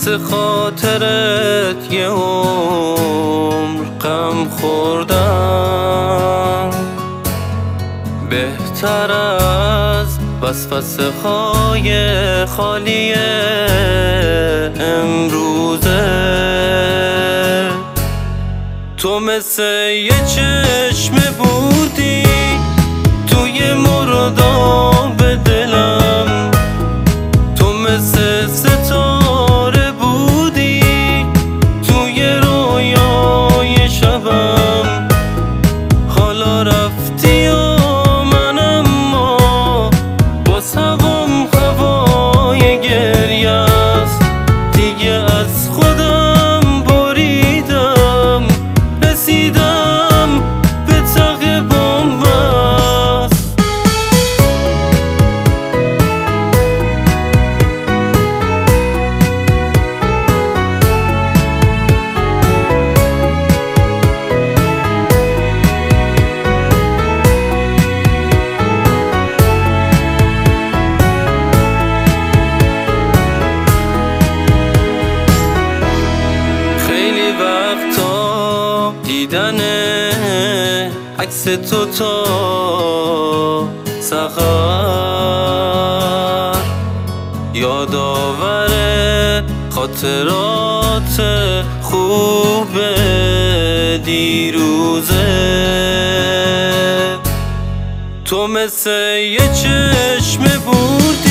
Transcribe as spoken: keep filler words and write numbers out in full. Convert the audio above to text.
واسه خاطرت یه عمر غم خوردم، بهتر از وسوسه های خالی امروزه. تو مثل یه چشمه بودی توی مرداب دلم، تو مثل ستاره بودی توی رویای شبم. حالا رفتی و من اما باز هوام هوای گریه است. دیگه از خودم بریدم، رسیدم به ته بن‌بست. خیلی وقتا دیدن عکس تو تا سحر یادآور خاطرات خوب دیروزه. تو مثل یه چشمه بودی